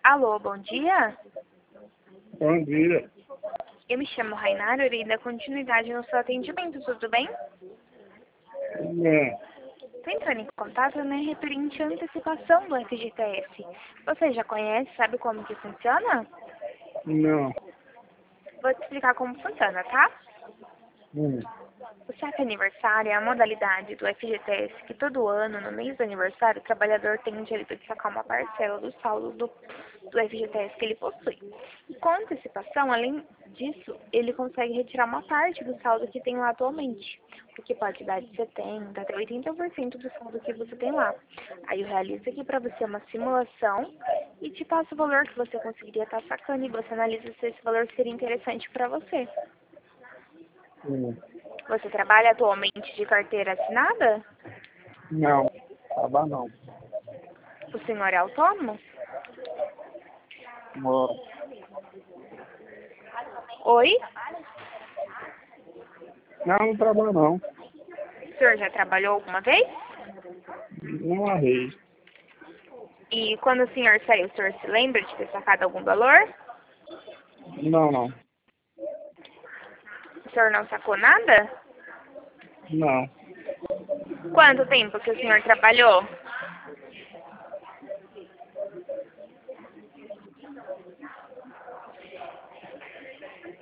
Alô, bom dia. Bom dia. Eu me chamo Rainara e irei dar continuidade no seu atendimento, tudo bem? É, Estou entrando em contato, referente à antecipação do FGTS. Você já conhece, sabe como que funciona? não. Vou te explicar como funciona, tá? Hum, O saque aniversário é a modalidade do FGTS que todo ano, no mês do aniversário, o trabalhador tem o direito de sacar uma parcela do saldo do FGTS que ele possui. E com antecipação, além disso, ele consegue retirar uma parte do saldo que tem lá atualmente, o que pode dar de 70% até 80% do saldo que você tem lá. Aí eu realizo aqui para você uma simulação e te passo o valor que você conseguiria estar sacando e você analisa se esse valor seria interessante para você. hum. Você trabalha atualmente de carteira assinada? Não, tava não. O senhor é autônomo? Moro. Oi? Não trabalho não. O senhor já trabalhou alguma vez? Não arrei. E quando o senhor saiu, o senhor se lembra de ter sacado algum valor? Não. O senhor não sacou nada? Não. Quanto tempo que o senhor trabalhou?